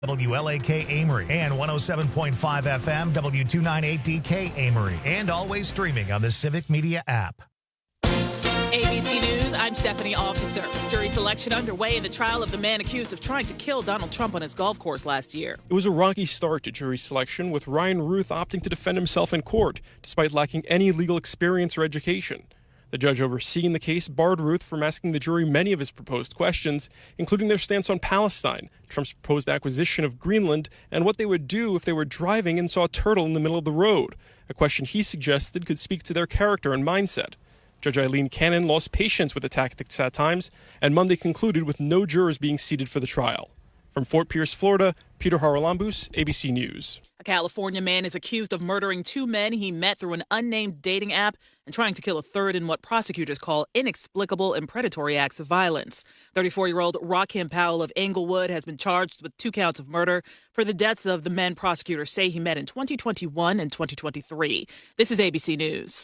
WLAK Amory and 107.5 FM W298DK Amory, and always streaming on the Civic Media app. ABC News, I'm Stephanie Officer. Jury selection underway in the trial of the man accused of trying to kill Donald Trump on his golf course last year. It was a rocky start to jury selection, with Ryan Ruth opting to defend himself in court, despite lacking any legal experience or education. The judge overseeing the case barred Ruth from asking the jury many of his proposed questions, including their stance on Palestine, Trump's proposed acquisition of Greenland, and what they would do if they were driving and saw a turtle in the middle of the road, a question he suggested could speak to their character and mindset. Judge Eileen Cannon lost patience with the tactics at times, and Monday concluded with no jurors being seated for the trial. From Fort Pierce, Florida, Peter Haralambous, ABC News. A California man is accused of murdering two men he met through an unnamed dating app and trying to kill a third in what prosecutors call inexplicable and predatory acts of violence. 34-year-old Rakim Powell of Englewood has been charged with 2 counts of murder for the deaths of the men prosecutors say he met in 2021 and 2023. This is ABC News.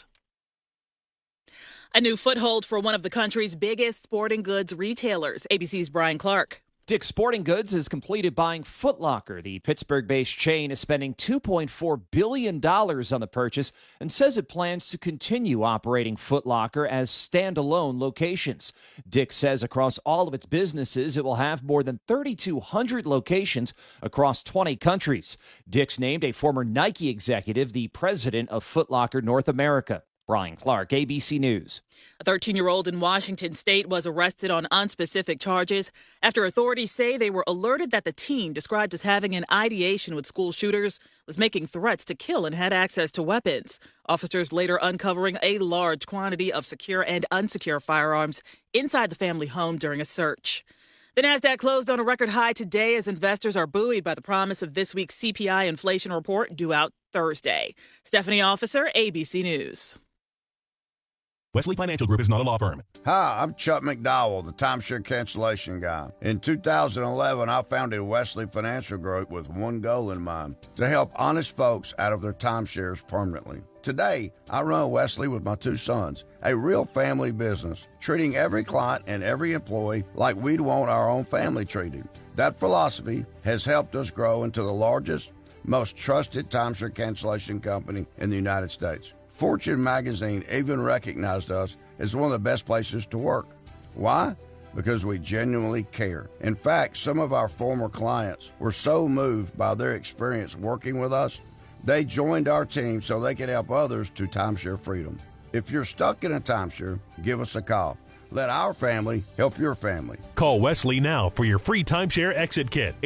A new foothold for one of the country's biggest sporting goods retailers. ABC's Brian Clark. Dick's Sporting Goods has completed buying Foot Locker. The Pittsburgh-based chain is spending $2.4 billion on the purchase and says it plans to continue operating Foot Locker as standalone locations. Dick's says across all of its businesses, it will have more than 3,200 locations across 20 countries. Dick's named a former Nike executive the president of Foot Locker North America. Brian Clark, ABC News. A 13-year-old in Washington state was arrested on unspecific charges after authorities say they were alerted that the teen, described as having an ideation with school shooters, was making threats to kill and had access to weapons. Officers later uncovering a large quantity of secure and unsecure firearms inside the family home during a search. The Nasdaq closed on a record high today as investors are buoyed by the promise of this week's CPI inflation report due out Thursday. Stephanie Officer, ABC News. Wesley Financial Group is not a law firm. Hi, I'm Chuck McDowell, the timeshare cancellation guy. In 2011, I founded Wesley Financial Group with one goal in mind, to help honest folks out of their timeshares permanently. Today, I run Wesley with my 2 sons, a real family business, treating every client and every employee like we'd want our own family treated. That philosophy has helped us grow into the largest, most trusted timeshare cancellation company in the United States. Fortune magazine even recognized us as one of the best places to work. Why? Because we genuinely care. In fact, some of our former clients were so moved by their experience working with us, they joined our team so they could help others to timeshare freedom. If you're stuck in a timeshare, give us a call. Let our family help your family. Call Wesley now for your free timeshare exit kit.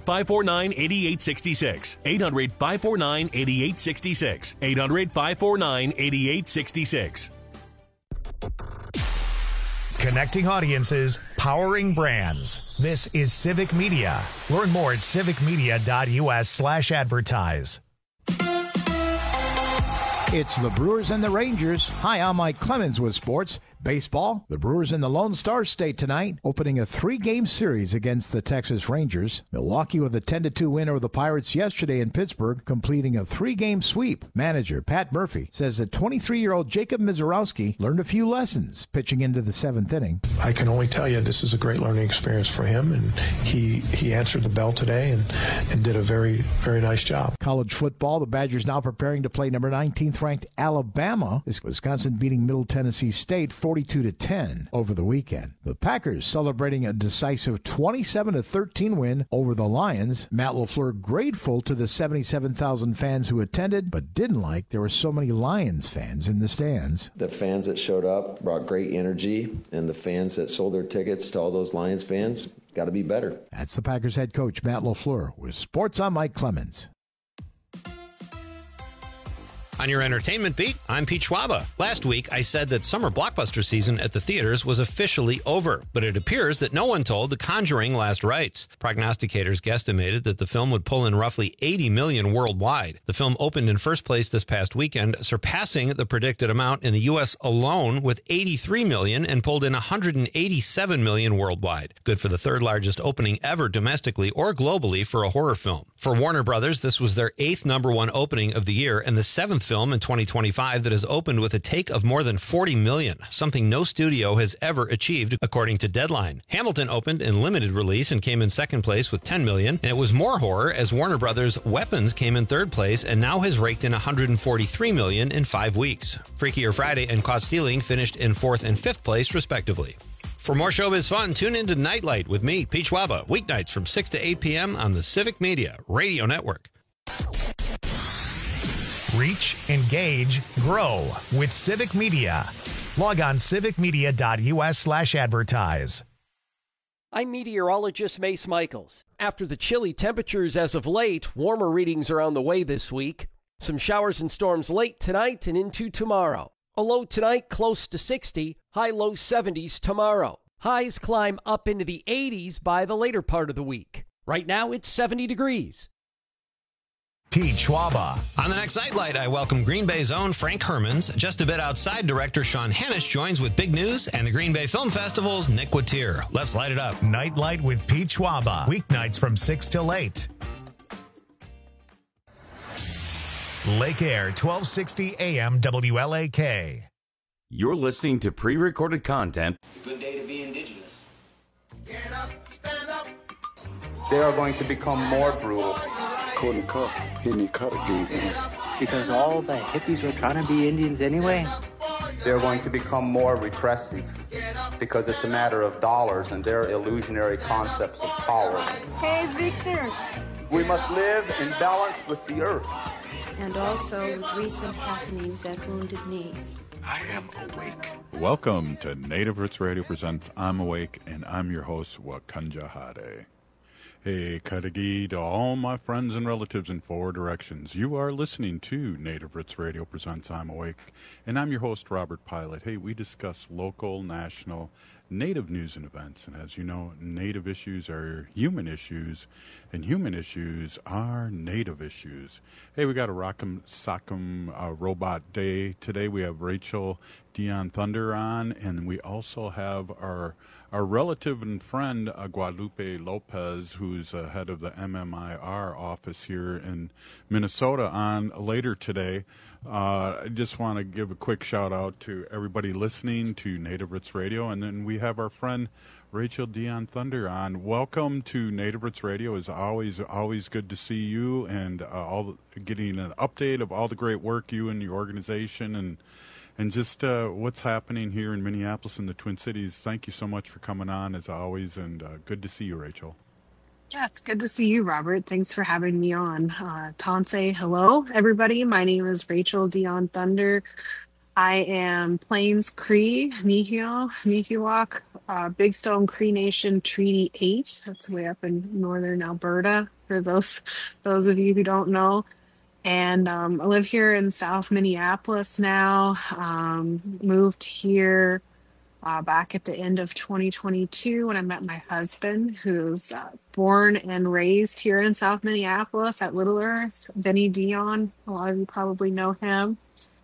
800-549-8866. 800-549-8866. 800-549-8866. Connecting audiences, powering brands. This is Civic Media. Learn more at civicmedia.us/advertise. It's the Brewers and the Rangers. Hi, I'm Mike Clemens with sports. Baseball, the Brewers in the Lone Star State tonight, opening a 3-game series against the Texas Rangers. Milwaukee with a 10-2 win over the Pirates yesterday in Pittsburgh, completing a 3-game sweep. Manager Pat Murphy says that 23-year-old Jacob Mizorowski learned a few lessons pitching into the 7th inning. I can only tell you this is a great learning experience for him, and he answered the bell today and did a very, very nice job. College football, the Badgers now preparing to play number 19th ranked Alabama. Wisconsin beating Middle Tennessee State 42-10 over the weekend. The Packers celebrating a decisive 27-13 win over the Lions. Matt LaFleur grateful to the 77,000 fans who attended, but didn't like there were so many Lions fans in the stands. The fans that showed up brought great energy, and the fans that sold their tickets to all those Lions fans got to be better. That's the Packers head coach Matt LaFleur. With sports, I'm Mike Clemens. On your entertainment beat, I'm Pete Schwaba. Last week, I said that summer blockbuster season at the theaters was officially over, but it appears that no one told The Conjuring last rites. Prognosticators guesstimated that the film would pull in roughly $80 million worldwide. The film opened in first place this past weekend, surpassing the predicted amount in the U.S. alone with $83 million and pulled in $187 million worldwide. Good for the third largest opening ever domestically or globally for a horror film. For Warner Brothers, this was their 8th #1 opening of the year and the 7th film in 2025 that has opened with a take of more than $40 million, something no studio has ever achieved, according to Deadline. Hamilton opened in limited release and came in 2nd place with $10 million, and it was more horror as Warner Brothers' Weapons came in 3rd place and now has raked in $143 million in 5 weeks. Freakier Friday and Caught Stealing finished in 4th and 5th place, respectively. For more showbiz fun, tune in to Nightlight with me, Pete Schwaba, weeknights from 6 to 8 p.m. on the Civic Media Radio Network. Reach, engage, grow with Civic Media. Log on civicmedia.us/advertise. I'm meteorologist Mace Michaels. After the chilly temperatures as of late, warmer readings are on the way this week. Some showers and storms late tonight and into tomorrow. A low tonight close to 60, high low 70s tomorrow. Highs climb up into the 80s by the later part of the week. Right now it's 70 degrees. Pete Schwaba. On the next Nightlight, I welcome Green Bay's own Frank Hermans. Just a bit outside, director Sean Hannish joins with big news, and the Green Bay Film Festival's Nick Wattier. Let's light it up. Nightlight with Pete Schwaba. Weeknights from 6 till 8. Lake Air, 1260 AM WLAK. You're listening to pre-recorded content. It's a good day to be indigenous. Get up, stand up. They are going to become more brutal. Couldn't cut, hitting cut again. Because all the hippies were trying to be Indians anyway. They're going to become more repressive because it's a matter of dollars and their illusionary concepts of power. Hey, Victor. We must live in balance with the earth. And also with recent happenings at Wounded Knee. I am awake. Welcome to Native Roots Radio presents I'm Awake, and I'm your host, Wakanja Hade. Hey, Kadagi to all my friends and relatives in 4 directions. You are listening to Native Roots Radio presents I'm Awake, and I'm your host, Robert Pilot. Hey, we discuss local, national, Native news and events, and as you know, Native issues are human issues, and human issues are Native issues. Hey, we got a Rock'em Sock'em Robot Day today. We have Rachel Dion Thunder on, and we also have our relative and friend, Guadalupe Lopez, who's head of the MMIR office here in Minnesota, on later today. I just want to give a quick shout out to everybody listening to Native Roots Radio, and then we have our friend Rachel Dion Thunder on. Welcome to Native Roots Radio. It's always good to see you, and getting an update of all the great work you and your organization and just what's happening here in Minneapolis and the Twin Cities. Thank you so much for coming on, as always, and good to see you, Rachel. Yeah, it's good to see you, Robert. Thanks for having me on. Tansei, hello, everybody. My name is Rachel Dion Thunder. I am Plains Cree, Nihiwak, Big Stone Cree Nation Treaty 8. That's way up in northern Alberta, for those of you who don't know. And I live here in South Minneapolis now. Moved here back at the end of 2022 when I met my husband, who's born and raised here in South Minneapolis at Little Earth, Vinny Dion. A lot of you probably know him.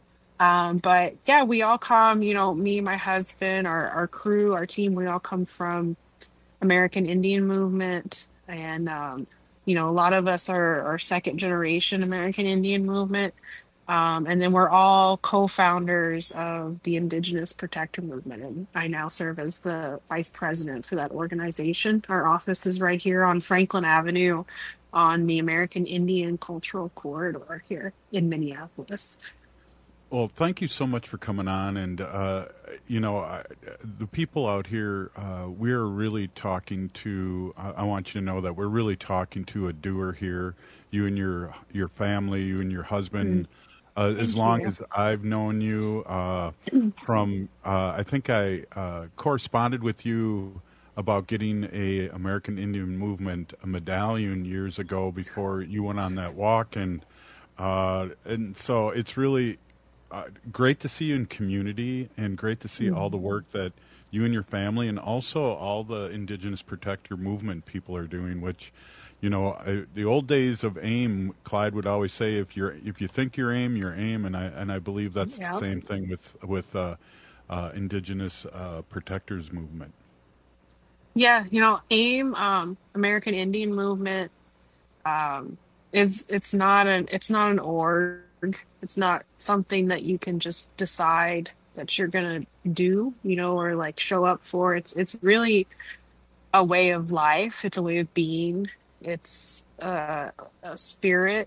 But yeah, we all come, me, my husband, our crew, our team, we all come from American Indian movement. And, a lot of us are second generation American Indian movement. And then we're all co-founders of the Indigenous Protector Movement. And I now serve as the vice president for that organization. Our office is right here on Franklin Avenue on the American Indian Cultural Corridor here in Minneapolis. Well, thank you so much for coming on. And, the people out here, we're really talking to, I want you to know that we're really talking to a doer here, you and your family, you and your husband. As long as I've known you from, I think I corresponded with you about getting a American Indian Movement a medallion years ago before you went on that walk. And so it's really great to see you in community, and great to see all the work that you and your family and also all the Indigenous Protector Movement people are doing, which, the old days of AIM, Clyde would always say, if you think you're AIM, you're AIM, and I believe that's the same thing with Indigenous Protectors Movement. Yeah, AIM, American Indian Movement, it's not an org. It's not something that you can just decide that you're gonna do, or like show up for. It's really a way of life. It's a way of being. It's a spirit,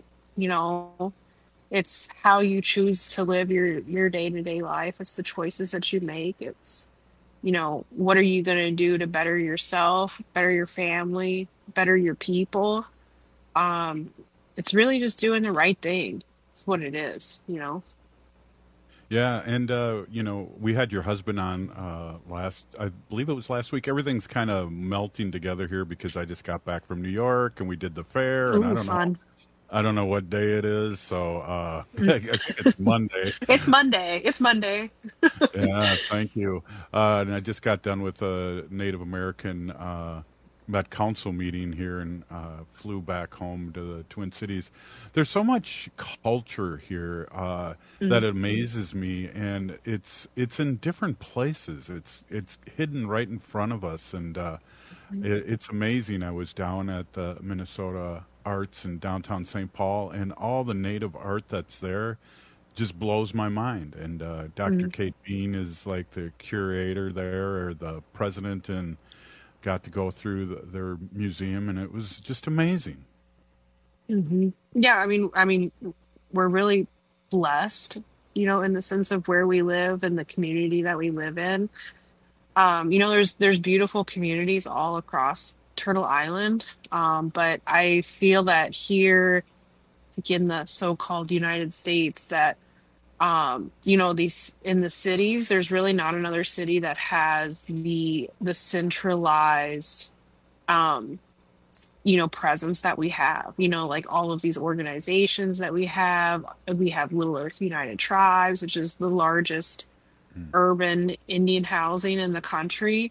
It's how you choose to live your day-to-day life. It's the choices that you make. It's, what are you going to do to better yourself, better your family, better your people? It's really just doing the right thing. It's what it is, Yeah, and we had your husband on I believe it was last week. Everything's kind of melting together here because I just got back from New York and we did the fair, and I don't know what day it is, so I guess it's Monday. It's Monday. Yeah, thank you. And I just got done with a Native American Met Council meeting here and flew back home to the Twin Cities. There's so much culture here that amazes me, and it's in different places. It's hidden right in front of us, and it's amazing. I was down at the Minnesota Arts in downtown St. Paul, and all the Native art that's there just blows my mind. And Dr. Kate Bean is like the curator there, or the president, and got to go through their museum, and it was just amazing. Yeah, I mean, we're really blessed, in the sense of where we live and the community that we live in. There's beautiful communities all across Turtle Island, but I feel that here, like in the so-called United States, that these in the cities, there's really not another city that has the centralized presence that we have, like all of these organizations that we have Little Earth United Tribes, which is the largest urban Indian housing in the country.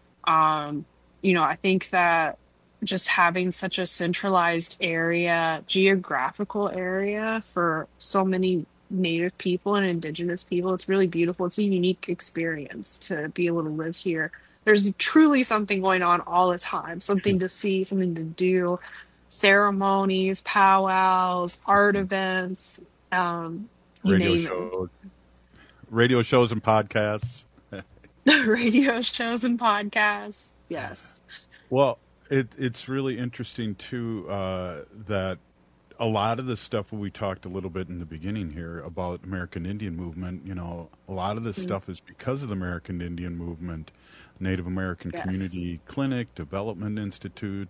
I think that just having such a centralized geographical area for so many Native people and Indigenous people, it's really beautiful. It's a unique experience to be able to live here. There's truly something going on all the time, something to see, something to do, ceremonies, powwows, art events, radio shows and podcasts. Radio shows and podcasts. Yes. Well, it's really interesting too that a lot of the stuff we talked a little bit in the beginning here about American Indian movement, a lot of this stuff is because of the American Indian movement, Native American Community Clinic, Development Institute,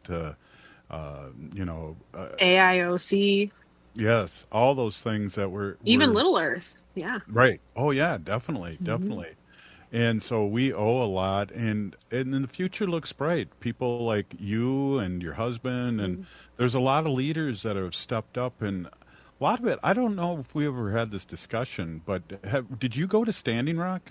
AIOC. Yes, all those things that were even Little Earth. Yeah. Right. Oh yeah, definitely. And so we owe a lot, and the future looks bright. People like you and your husband, and there's a lot of leaders that have stepped up, and a lot of it, I don't know if we ever had this discussion, but did you go to Standing Rock?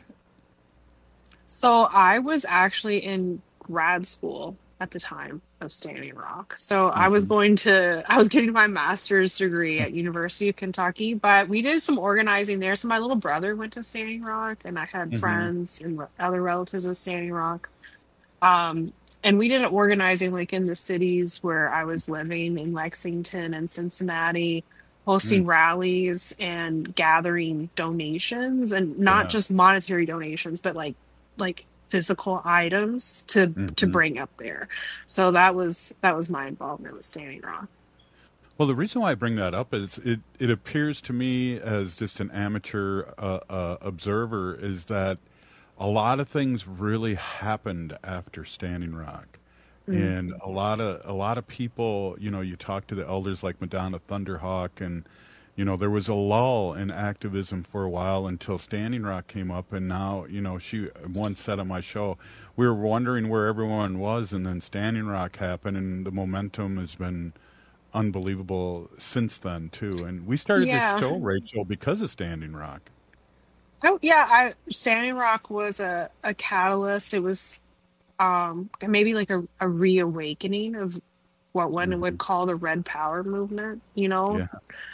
So I was actually in grad school at the time of Standing Rock. So I was getting my master's degree at University of Kentucky, but we did some organizing there. So my little brother went to Standing Rock, and I had friends and other relatives at Standing Rock. And we did organizing like in the cities where I was living, in Lexington and Cincinnati, hosting rallies and gathering donations, and not just monetary donations, but like physical items to bring up there. So that was my involvement with Standing Rock. Well, the reason why I bring that up is it appears to me as just an amateur observer is that a lot of things really happened after Standing Rock. And a lot of people, you talk to the elders like Madonna Thunderhawk, and there was a lull in activism for a while until Standing Rock came up, and now, she once said on my show, we were wondering where everyone was, and then Standing Rock happened, and the momentum has been unbelievable since then, too. And we started this show, Rachel, because of Standing Rock. Oh, yeah. Standing Rock was a catalyst. It was maybe like a reawakening of what one would call the Red Power movement, Yeah.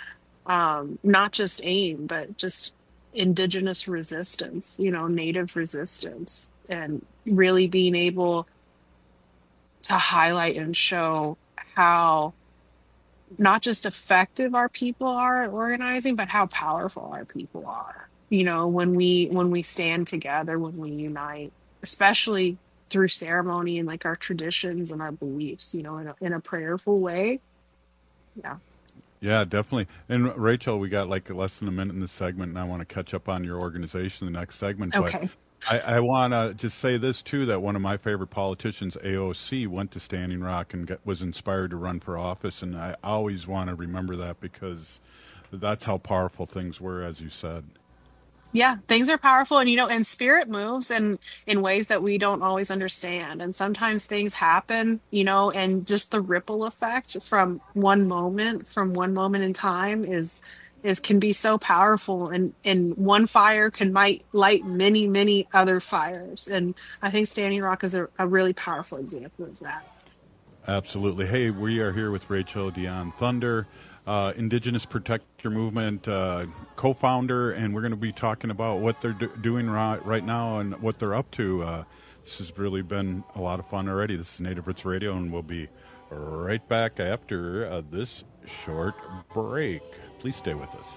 Not just AIM, but just indigenous resistance, Native resistance, and really being able to highlight and show how not just effective our people are at organizing, but how powerful our people are. When we stand together, when we unite, especially through ceremony and like our traditions and our beliefs, in a prayerful way. Yeah. Yeah, definitely. And Rachel, we got like less than a minute in this segment, and I want to catch up on your organization in the next segment. Okay. But I want to just say this, too, that one of my favorite politicians, AOC, went to Standing Rock and was inspired to run for office. And I always want to remember that because that's how powerful things were, as you said. Yeah, things are powerful, and spirit moves in ways that we don't always understand. And sometimes things happen, and just the ripple effect from one moment in time can be so powerful, and one fire might light many, many other fires. And I think Standing Rock is a really powerful example of that. Absolutely. Hey, we are here with Rachel Dion Thunder, Indigenous Protector Movement co-founder, and we're going to be talking about what they're doing right now and what they're up to. This has really been a lot of fun already. This is Native Roots Radio, and we'll be right back after this short break. Please stay with us.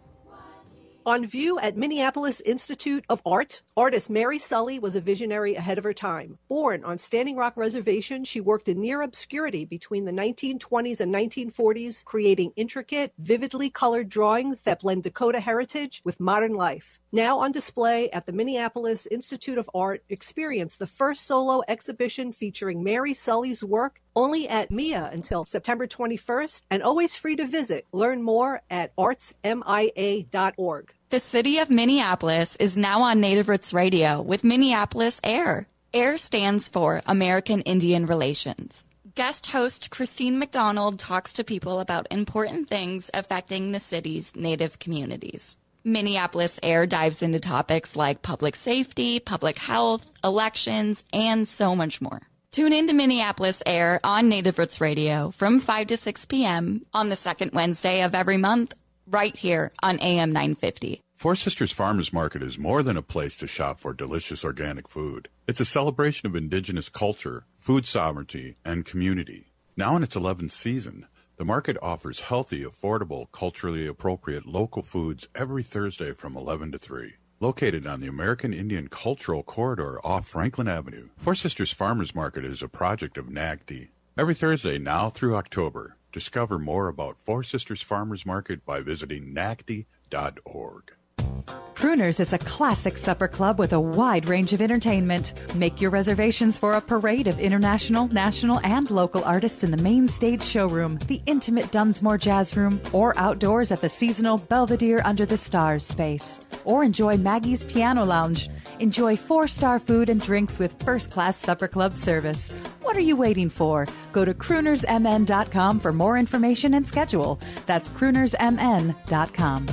On view at Minneapolis Institute of Art, artist Mary Sully was a visionary ahead of her time. Born on Standing Rock Reservation, she worked in near obscurity between the 1920s and 1940s, creating intricate, vividly colored drawings that blend Dakota heritage with modern life. Now on display at the Minneapolis Institute of Art, experience the first solo exhibition featuring Mary Sully's work, only at MIA until September 21st, and always free to visit. Learn more at artsmia.org. The city of Minneapolis is now on Native Roots Radio with Minneapolis AIR. AIR stands for American Indian Relations. Guest host Christine McDonald talks to people about important things affecting the city's Native communities. Minneapolis AIR dives into topics like public safety, public health, elections, and so much more. Tune in to Minneapolis AIR on Native Roots Radio from 5 to 6 p.m. on the second Wednesday of every month, right here on AM 950. Four Sisters Farmers Market is more than a place to shop for delicious organic food. It's a celebration of Indigenous culture, food sovereignty, and community. Now in its 11th season, the market offers healthy, affordable, culturally appropriate local foods every Thursday from 11 to 3. Located on the American Indian Cultural Corridor off Franklin Avenue, Four Sisters Farmers Market is a project of NAGD. Every Thursday now through October, discover more about Four Sisters Farmers Market by visiting nagd.org. Crooners is a classic supper club with a wide range of entertainment. Make your reservations for a parade of international, national, and local artists in the main stage showroom, the intimate Dunsmore Jazz Room, or outdoors at the seasonal Belvedere Under the Stars space. Or enjoy Maggie's Piano Lounge. Enjoy 4-star food and drinks with first-class supper club service. What are you waiting for? Go to croonersmn.com for more information and schedule. That's croonersmn.com.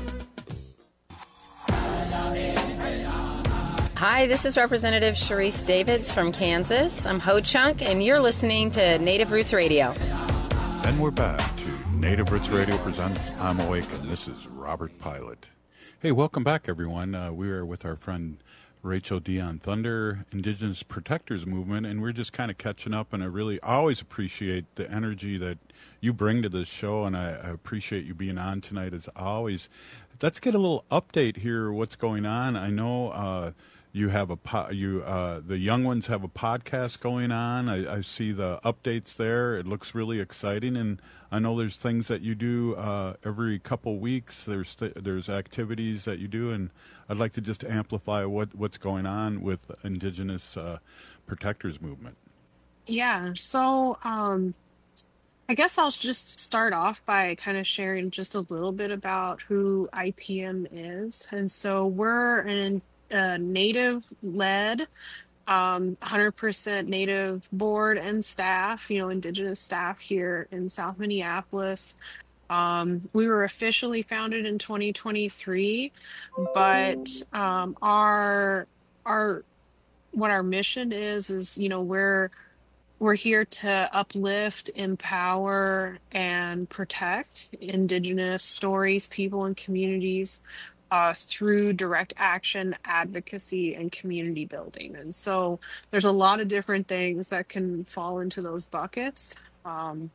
Hi, this is Representative Sharice Davids from Kansas. I'm Ho Chunk, and you're listening to Native Roots Radio. And we're back to Native Roots Radio presents I'm Awake, and this is Robert Pilot. Hey, welcome back, everyone. We are with our friend Rachel Dion Thunder, Indigenous Protectors Movement, and we're just kind of catching up, and I really always appreciate the energy that you bring to this show, and I appreciate you being on tonight as always. Let's get a little update here, what's going on. I know you have the young ones have a podcast going on. I see the updates there. It looks really exciting, and I know there's things that you do every couple weeks. There's activities that you do, and I'd like to just amplify what's going on with Indigenous Protectors Movement. Yeah, so I guess I'll just start off by kind of sharing just a little bit about who IPM is. And so we're an Native-led, 100% Native board and staff, Indigenous staff here in South Minneapolis. We were officially founded in 2023, but what our mission is we're here to uplift, empower, and protect Indigenous stories, people, and communities through direct action, advocacy, and community building. And so there's a lot of different things that can fall into those buckets.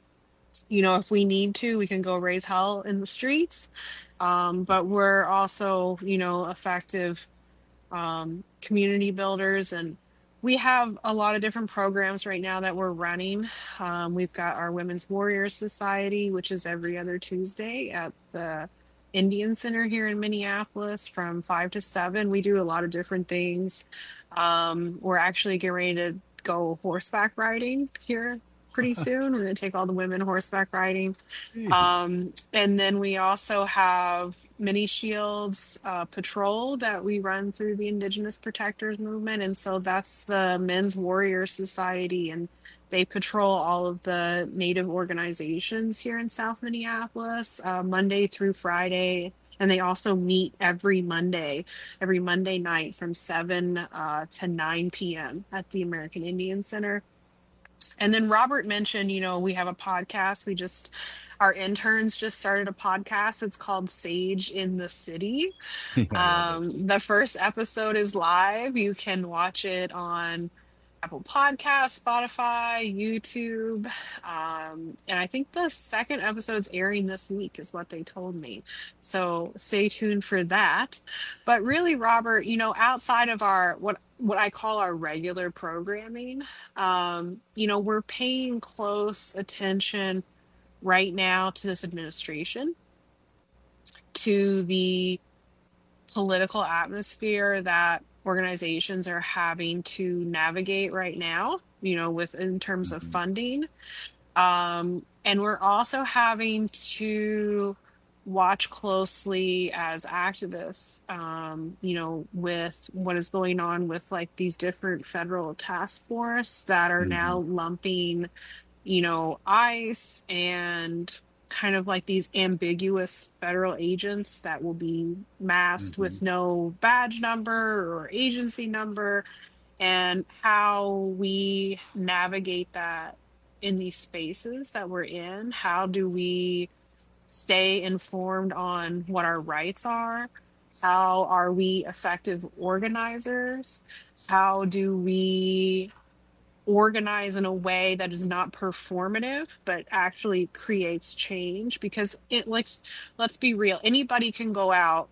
if we need to, we can go raise hell in the streets. But we're also, effective community builders, and we have a lot of different programs right now that we're running. We've got our Women's Warriors Society, which is every other Tuesday at the Indian Center here in Minneapolis from 5 to 7. We do a lot of different things. We're actually getting ready to go horseback riding here pretty soon. We're going to take all the women horseback riding. And then we also have Mini Shields patrol that we run through the Indigenous Protectors Movement. And so that's the Men's Warrior Society, and they patrol all of the Native organizations here in South Minneapolis, Monday through Friday. And they also meet every Monday night from 7 to 9 p.m. at the American Indian Center. And then Robert mentioned, we have a podcast. Our interns just started a podcast. It's called Sage in the City. The first episode is live. You can watch it on Apple Podcasts, Spotify, YouTube. And I think the second episode's airing this week is what they told me. So stay tuned for that. But really, Robert, outside of our, what I call our regular programming, we're paying close attention right now to this administration, to the political atmosphere that organizations are having to navigate right now, in terms of funding. And we're also having to watch closely as activists, with what is going on with like these different federal task force that are now lumping, ICE and kind of like these ambiguous federal agents that will be masked with no badge number or agency number, and how we navigate that in these spaces that we're in. How do we stay informed on what our rights are? How are we effective organizers? How do we organize in a way that is not performative but actually creates change? Because let's be real, anybody can go out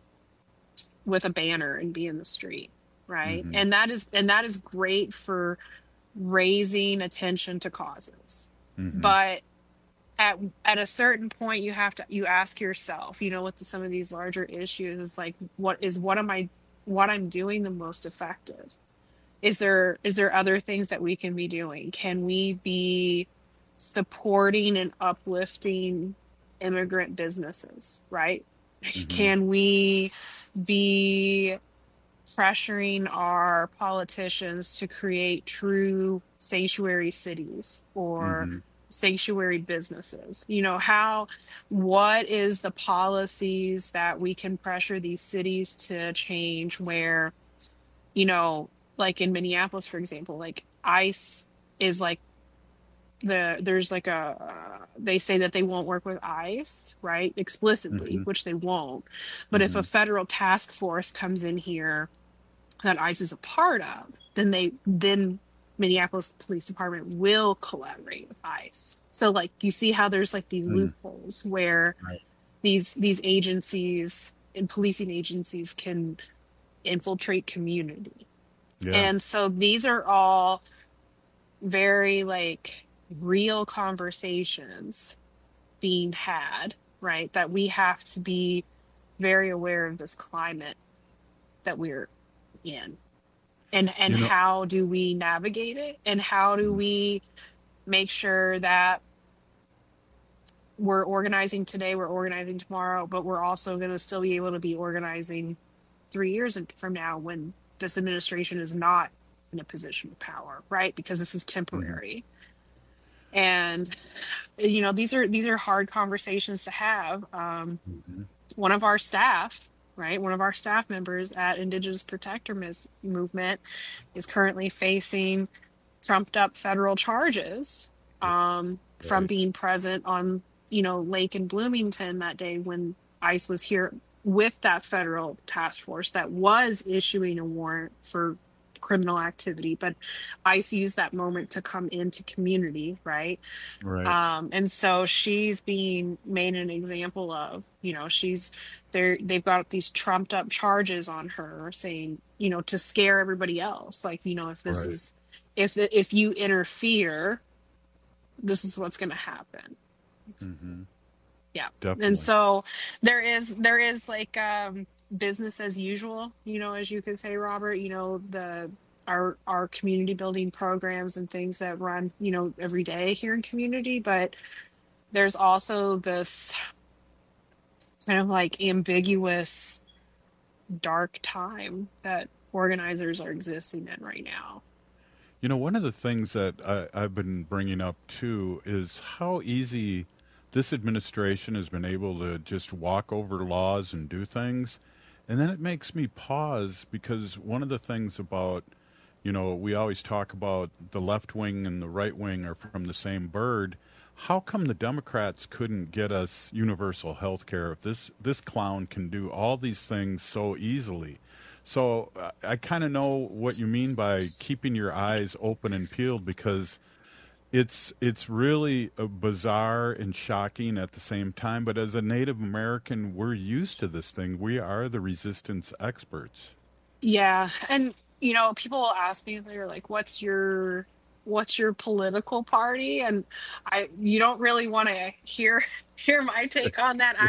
with a banner and be in the street, right? And that is great for raising attention to causes. But at a certain point, you ask yourself, with some of these larger issues, is like, what I'm doing the most effective? Is there other things that we can be doing? Can we be supporting and uplifting immigrant businesses, right? Can we be pressuring our politicians to create true sanctuary cities or sanctuary businesses? What is the policies that we can pressure these cities to change where, like in Minneapolis, for example, like ICE is like they say that they won't work with ICE, right? Explicitly, which they won't. But if a federal task force comes in here that ICE is a part of, then Minneapolis Police Department will collaborate with ICE. So like, you see how there's like these loopholes where these agencies and policing agencies can infiltrate community. Yeah. And so these are all very like real conversations being had, right? That we have to be very aware of this climate that we're in. And how do we navigate it? And how do we make sure that we're organizing today, we're organizing tomorrow, but we're also going to still be able to be organizing 3 years from now when this administration is not in a position of power, right? Because this is temporary. And, these are hard conversations to have. One of our staff, right? One of our staff members at Indigenous Protector Movement is currently facing trumped up federal charges from being present on, Lake in Bloomington that day when ICE was here with that federal task force that was issuing a warrant for criminal activity, but ICE used that moment to come into community, right? Right. And so she's being made an example of. They've got these trumped up charges on her saying, to scare everybody else, like, if this Right. is if you interfere, this is what's going to happen. Mm-hmm. Yeah. Definitely. And so there is like business as usual, as you could say, Robert, our community building programs and things that run, every day here in community. But there's also this kind of like ambiguous, dark time that organizers are existing in right now. One of the things that I've been bringing up, too, is how easy this administration has been able to just walk over laws and do things. And then it makes me pause, because one of the things about, we always talk about the left wing and the right wing are from the same bird. How come the Democrats couldn't get us universal health care if this clown can do all these things so easily? So I kind of know what you mean by keeping your eyes open and peeled, because it's really bizarre and shocking at the same time. But as a Native American, we're used to this thing. We are the resistance experts. Yeah. And, people will ask me, they're like, what's your political party? And you don't really want to hear my take on that.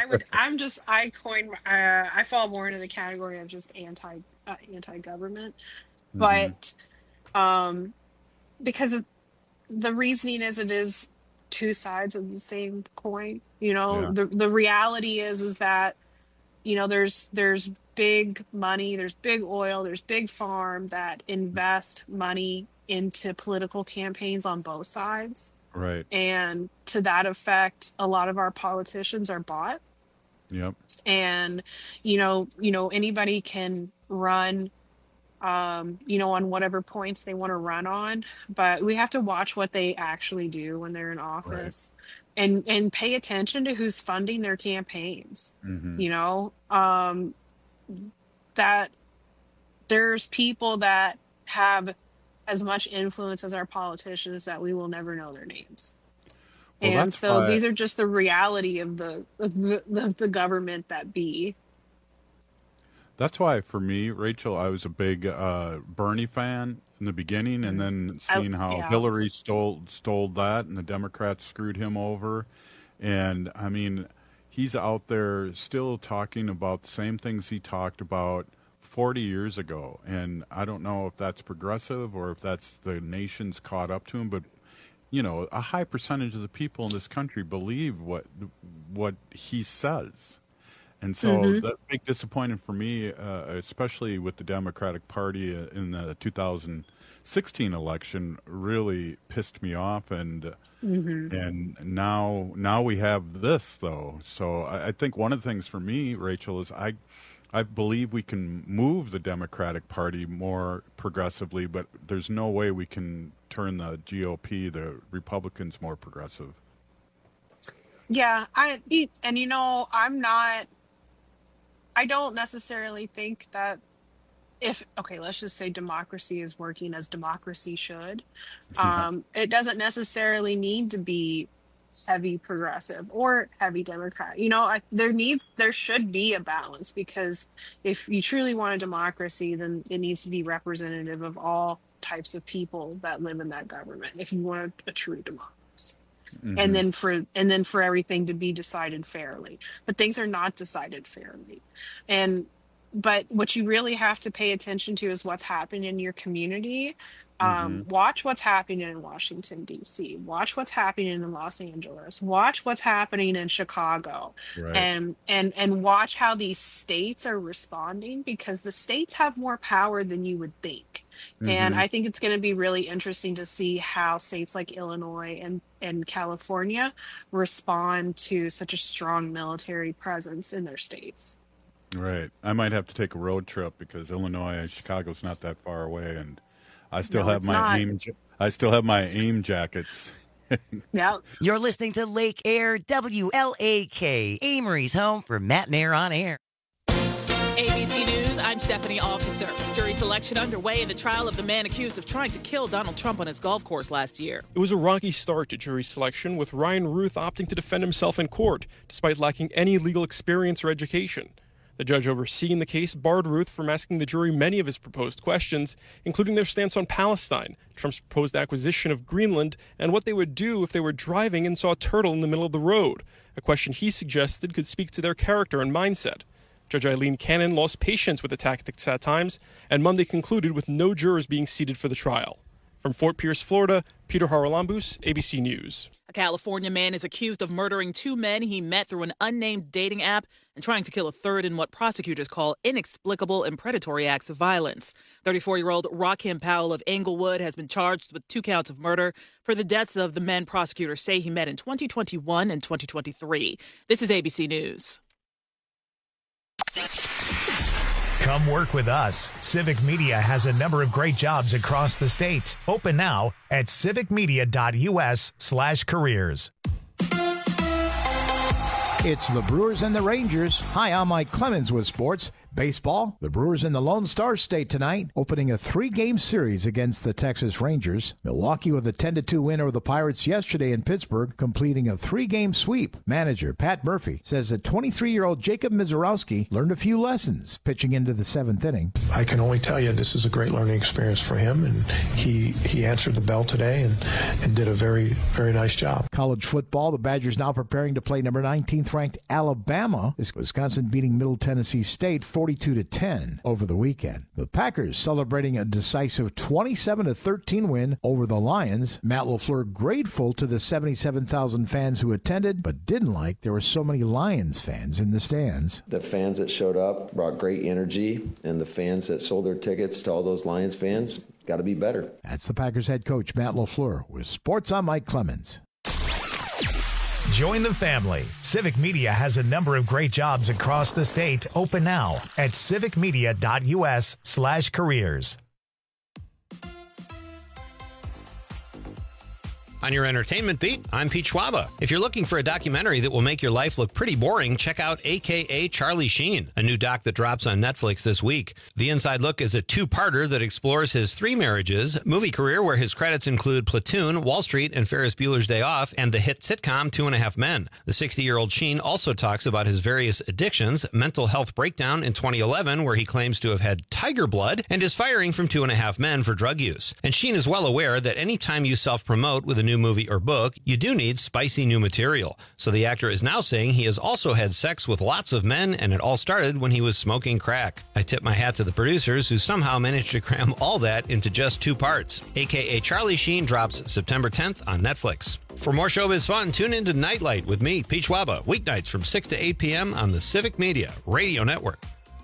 I fall more into the category of just anti-government, but because the reasoning is, it is two sides of the same coin. The reality is that there's big money, there's big oil, there's big farm that invest money into political campaigns on both sides. Right. And to that effect, a lot of our politicians are bought. Yep. And, anybody can run, on whatever points they want to run on, but we have to watch what they actually do when they're in office. Right. And pay attention to who's funding their campaigns. Mm-hmm. That there's people that have as much influence as our politicians that we will never know their names. Well, and so these are just the reality of the government that be. That's why, for me, Rachel, I was a big Bernie fan in the beginning, and then seeing how Hillary stole that, and the Democrats screwed him over. And, I mean, he's out there still talking about the same things he talked about 40 years ago. And I don't know if that's progressive or if that's the nation's caught up to him, but, a high percentage of the people in this country believe what he says. And so that's a big disappointment for me, especially with the Democratic Party in the 2016 election, really pissed me off. And and now we have this, though. So I think one of the things for me, Rachel, is I believe we can move the Democratic Party more progressively, but there's no way we can turn the GOP, the Republicans, more progressive. Yeah, I don't necessarily think that let's just say democracy is working as democracy should. It doesn't necessarily need to be heavy progressive or heavy Democrat. There should be a balance, because if you truly want a democracy, then it needs to be representative of all types of people that live in that government, if you want a true democracy. And then for everything to be decided fairly. But things are not decided fairly. But what you really have to pay attention to is what's happening in your community. Watch what's happening in Washington, D.C. Watch what's happening in Los Angeles. Watch what's happening in Chicago. Right. And watch how these states are responding, because the states have more power than you would think. And I think it's going to be really interesting to see how states like Illinois and California respond to such a strong military presence in their states. Right. I might have to take a road trip, because Illinois and Chicago's not that far away, and I still have my AIM jackets. Yeah. You're listening to Lake Air WLAK, Amory's home for Matt and Air on Air. ABC News, I'm Stephanie Officer. Jury selection underway in the trial of the man accused of trying to kill Donald Trump on his golf course last year. It was a rocky start to jury selection, with Ryan Ruth opting to defend himself in court, despite lacking any legal experience or education. The judge overseeing the case barred Ruth from asking the jury many of his proposed questions, including their stance on Palestine, Trump's proposed acquisition of Greenland, and what they would do if they were driving and saw a turtle in the middle of the road, a question he suggested could speak to their character and mindset. Judge Eileen Cannon lost patience with the tactics at times, and Monday concluded with no jurors being seated for the trial. From Fort Pierce, Florida, Peter Haralambous, ABC News. A California man is accused of murdering two men he met through an unnamed dating app and trying to kill a third in what prosecutors call inexplicable and predatory acts of violence. 34-year-old Rakim Powell of Englewood has been charged with 2 counts of murder for the deaths of the men prosecutors say he met in 2021 and 2023. This is ABC News. Come work with us. Civic Media has a number of great jobs across the state. Open now at civicmedia.us/careers. It's the Brewers and the Rangers. Hi, I'm Mike Clemens with sports. Baseball, the Brewers in the Lone Star State tonight, opening a 3-game series against the Texas Rangers. Milwaukee with a 10-2 win over the Pirates yesterday in Pittsburgh, completing a 3-game sweep. Manager Pat Murphy says that 23-year-old Jacob Mizorowski learned a few lessons pitching into the 7th inning. I can only tell you this is a great learning experience for him, and he answered the bell today and did a very, very nice job. College football, the Badgers now preparing to play number 19th ranked Alabama. Wisconsin beating Middle Tennessee State 42-10 over the weekend. The Packers celebrating a decisive 27-13 win over the Lions. Matt LaFleur grateful to the 77,000 fans who attended, but didn't like there were so many Lions fans in the stands. The fans that showed up brought great energy, and the fans that sold their tickets to all those Lions fans got to be better. That's the Packers head coach Matt LaFleur. With sports, I'm Mike Clemens. Join the family. Civic Media has a number of great jobs across the state. Open now at civicmedia.us/careers. On your entertainment beat, I'm Pete Schwaba. If you're looking for a documentary that will make your life look pretty boring, check out AKA Charlie Sheen, a new doc that drops on Netflix this week. The Inside Look is a 2-parter that explores his 3 marriages, movie career where his credits include Platoon, Wall Street, and Ferris Bueller's Day Off, and the hit sitcom 2.5 Men. The 60-year-old Sheen also talks about his various addictions, mental health breakdown in 2011 where he claims to have had tiger blood, and his firing from 2.5 Men for drug use. And Sheen is well aware that any time you self-promote with a new movie or book, you do need spicy new material. So the actor is now saying he has also had sex with lots of men, and it all started when he was smoking crack. I tip my hat to the producers who somehow managed to cram all that into just 2 parts. AKA Charlie Sheen drops September 10th on Netflix. For more showbiz fun, tune into Nightlight with me, Pete Schwaba, weeknights from 6 to 8 p.m. on the Civic Media Radio Network.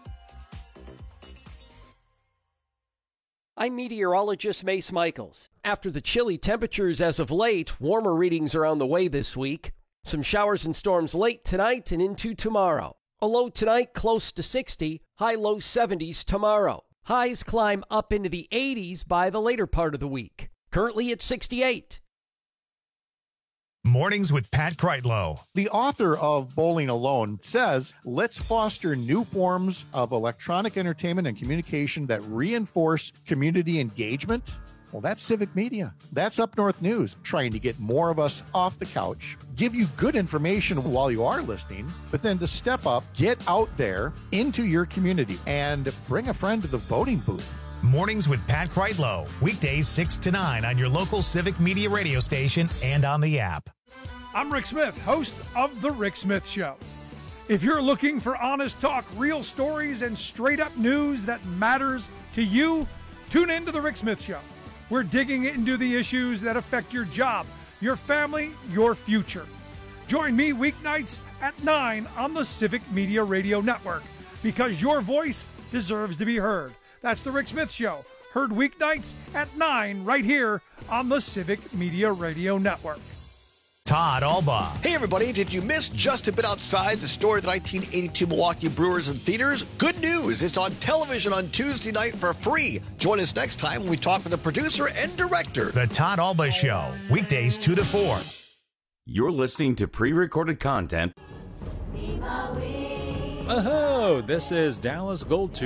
I'm meteorologist Mace Michaels. After the chilly temperatures as of late, warmer readings are on the way this week. Some showers and storms late tonight and into tomorrow. A low tonight close to 60, high low 70s tomorrow. Highs climb up into the 80s by the later part of the week. Currently at 68. Mornings with Pat Kreitlow. The author of Bowling Alone says, let's foster new forms of electronic entertainment and communication that reinforce community engagement. Well, that's Civic Media. That's Up North News, trying to get more of us off the couch, give you good information while you are listening, but then to step up, get out there into your community and bring a friend to the voting booth. Mornings with Pat Kreitlow. Weekdays 6 to 9 on your local Civic Media radio station and on the app. I'm Rick Smith, host of The Rick Smith Show. If you're looking for honest talk, real stories, and straight-up news that matters to you, tune in to The Rick Smith Show. We're digging into the issues that affect your job, your family, your future. Join me weeknights at 9 on the Civic Media Radio Network, because your voice deserves to be heard. That's The Rick Smith Show, heard weeknights at 9 right here on the Civic Media Radio Network. Todd Alba. Hey everybody, did you miss Just a Bit Outside, the story of the 1982 Milwaukee Brewers in theaters? Good news, it's on television on Tuesday night for free. Join us next time when we talk with the producer and director. The Todd Alba Show, weekdays 2 to 4. You're listening to pre-recorded content. Oh, this is Dallas Goldtooth,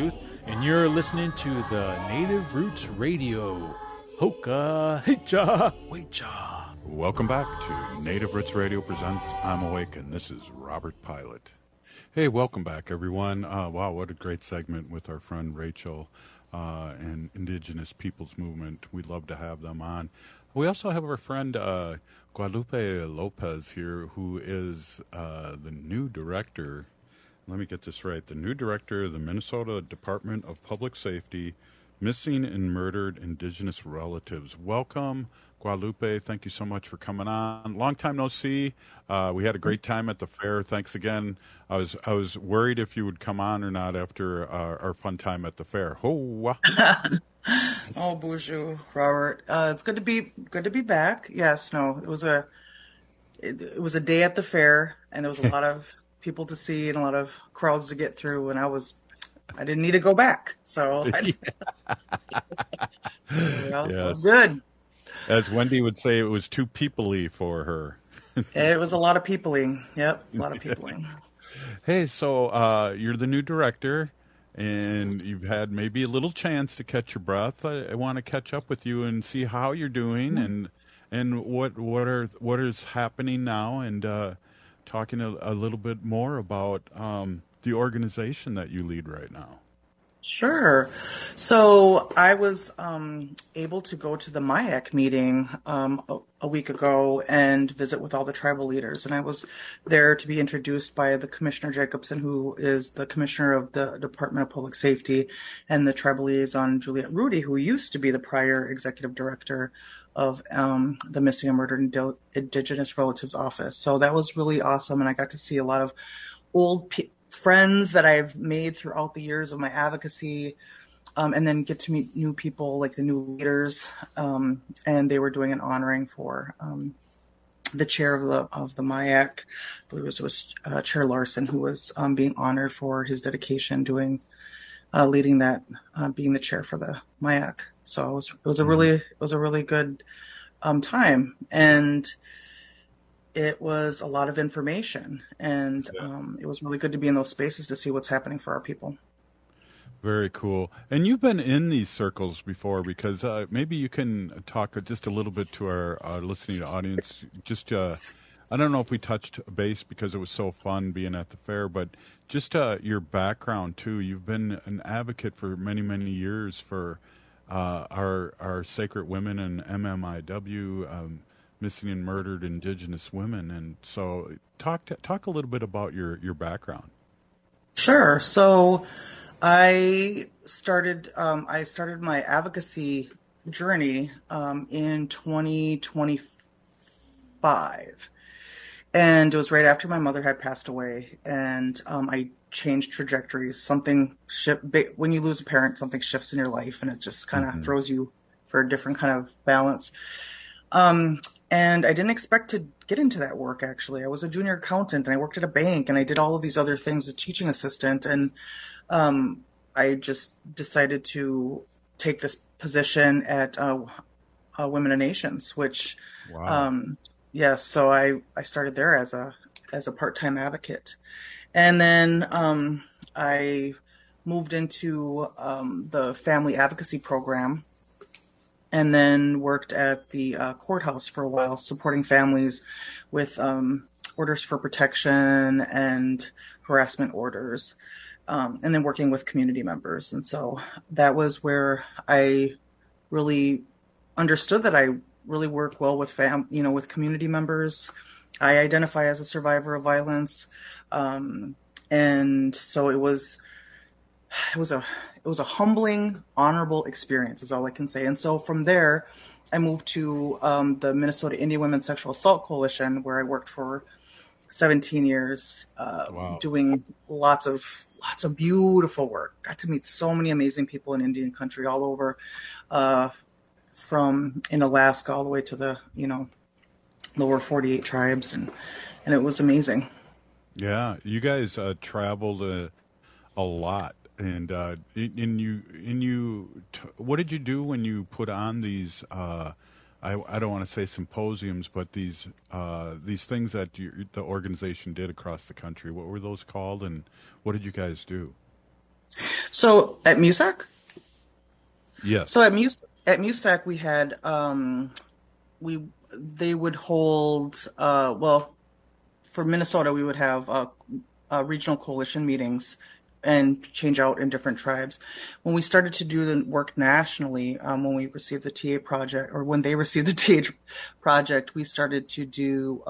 and you're listening to the Native Roots Radio. Hoka Hicha Wecha. Welcome back to Native Roots Radio presents I'm Awake, and this is Robert Pilot. Hey, welcome back, everyone. Wow, what a great segment with our friend Rachel and Indigenous Peoples Movement. We'd love to have them on. We also have our friend Guadalupe Lopez here, who is the new director. Let me get this right. The new director of the Minnesota Department of Public Safety, Missing and Murdered Indigenous Relatives. Welcome, Guadalupe. Thank you so much for coming on. Long time no see. We had a great time at the fair. Thanks again. I was worried if you would come on or not after our fun time at the fair. Oh, bonjour, Robert. It's good to be back. Yes, no, it was a day at the fair, and there was a lot of people to see and a lot of crowds to get through, and I didn't need to go back, so yes. Good. As Wendy would say, it was too people-y for her. It was a lot of peopling. Yep, a lot of peopling. Hey, so you're the new director, and you've had maybe a little chance to catch your breath. I want to catch up with you and see how you're doing and what is happening now, and talking a little bit more about the organization that you lead right now. Sure. So I was able to go to the MIAC meeting a week ago and visit with all the tribal leaders. And I was there to be introduced by the Commissioner Jacobson, who is the commissioner of the Department of Public Safety, and the tribal liaison, Juliette Rudy, who used to be the prior executive director of the Missing and Murdered Indigenous Relatives Office. So that was really awesome. And I got to see a lot of old friends that I've made throughout the years of my advocacy, and then get to meet new people, like the new leaders. And they were doing an honoring for the chair of the MIAC. I believe it was Chair Larson, who was being honored for his dedication leading that, being the chair for the MIAC. So it was a really good time, and it was a lot of information, and it was really good to be in those spaces to see what's happening for our people. Very cool. And you've been in these circles before, because maybe you can talk just a little bit to our listening audience. Just I don't know if we touched base because it was so fun being at the fair, but just your background too. You've been an advocate for many, many years for our sacred women and MMIW, missing and murdered Indigenous women. And so talk a little bit about your background. Sure. So I started my advocacy journey in 2025. And it was right after my mother had passed away, and I changed trajectories. When you lose a parent, something shifts in your life, and it just kind of throws you for a different kind of balance. And I didn't expect to get into that work, actually. I was a junior accountant, and I worked at a bank, and I did all of these other things, a teaching assistant, and I just decided to take this position at Women of Nations, which... Wow. Yes, so I started there as a part-time advocate, and then I moved into the family advocacy program, and then worked at the courthouse for a while, supporting families with orders for protection and harassment orders, and then working with community members. And so that was where I really understood that I really work well with with community members. I identify as a survivor of violence, and so it was a humbling, honorable experience, is all I can say. And so from there, I moved to the Minnesota Indian Women's Sexual Assault Coalition, where I worked for 17 years, doing lots of beautiful work. Got to meet so many amazing people in Indian country all over. From in Alaska all the way to the lower 48 tribes, and it was amazing. Yeah, you guys traveled a lot, and what did you do when you put on these? I don't want to say symposiums, but these things that the organization did across the country. What were those called, and what did you guys do? So at MUSAC? Yes. So at MUSAC we had they would hold for Minnesota we would have regional coalition meetings and change out in different tribes. When we started to do the work nationally, when we received the TA project, or when they received the TA project, we started to do,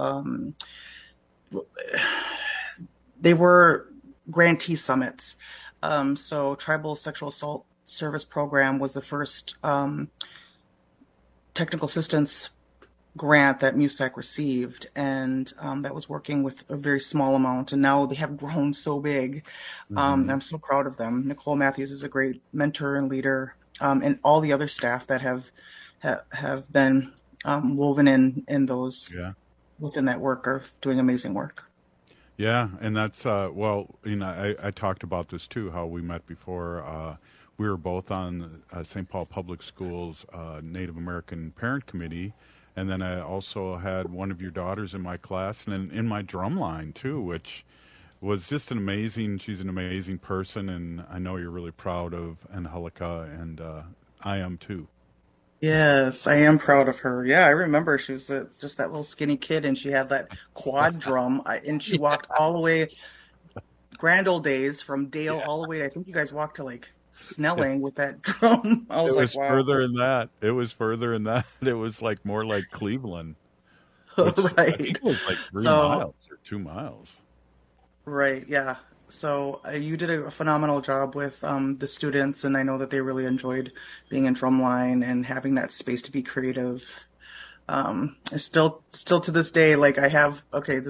they were grantee summits. So Tribal Sexual Assault Service Program was the first technical assistance grant that MUSAC received, and that was working with a very small amount, and now they have grown so big. I'm so proud of them. Nicole Matthews is a great mentor and leader, and all the other staff that have been woven in those within that work are doing amazing work. Yeah, and that's I talked about this too, how we met before. We were both on St. Paul Public Schools Native American Parent Committee. And then I also had one of your daughters in my class and in my drum line, too, which was just she's an amazing person. And I know you're really proud of Angelica, and I am, too. Yes, I am proud of her. Yeah, I remember she was just that little skinny kid, and she had that quad drum, and she walked all the way, grand old days, from Dale all the way. I think you guys walked to, like, Snelling with that drum. I was like, wow. Further than that. It was further than that. It was like more like Cleveland. Right. I think it was like 3 miles or 2 miles. Right. Yeah. So you did a phenomenal job with the students, and I know that they really enjoyed being in drumline and having that space to be creative. Still to this day, like I have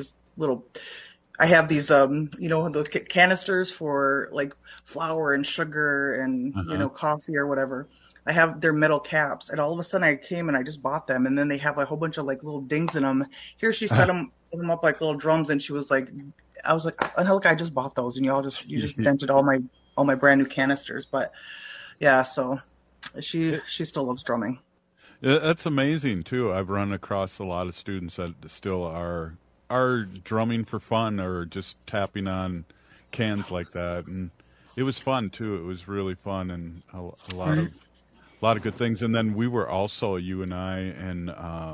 these those canisters for like flour and sugar and coffee or whatever. I have their metal caps, and all of a sudden I came and I just bought them, and then they have a whole bunch of like little dings in them. Here she set them up like little drums, and she was like, I was like, Angelica, I just bought those, and you just dented all my brand new canisters. But yeah, so she still loves drumming. Yeah, that's amazing too. I've run across a lot of students that still are drumming for fun or just tapping on cans like that, and it was fun too. It was really fun, and a lot of good things. And then we were also, you and I and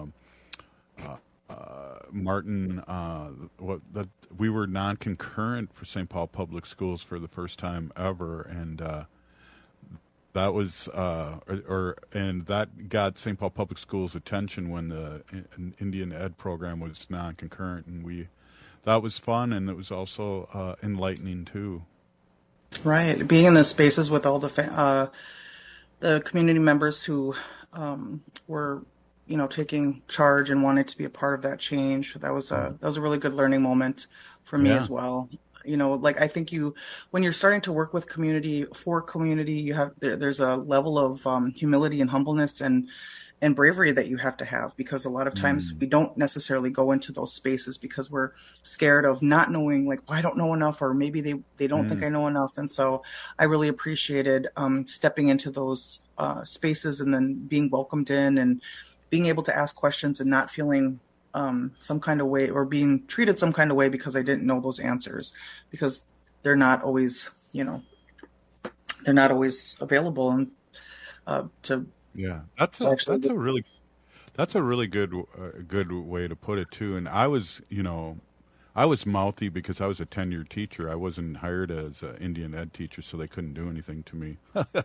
Martin, we were non-concurrent for St. Paul Public Schools for the first time ever, and that was and that got St. Paul Public Schools' attention when the Indian Ed program was non-concurrent, and that was fun, and it was also enlightening too. Right, being in the spaces with all the community members who were, taking charge and wanted to be a part of that change. That was a really good learning moment for me as well. I think when you're starting to work with community, for community, there's a level of humility and humbleness and bravery that you have to have, because a lot of times we don't necessarily go into those spaces because we're scared of not knowing, like, well, I don't know enough, or maybe they don't think I know enough. And so I really appreciated stepping into those spaces and then being welcomed in and being able to ask questions and not feeling some kind of way or being treated some kind of way because I didn't know those answers, because they're not always, available and to. Yeah, that's a really good way to put it too. And I was mouthy because I was a tenured teacher. I wasn't hired as an Indian Ed teacher, so they couldn't do anything to me.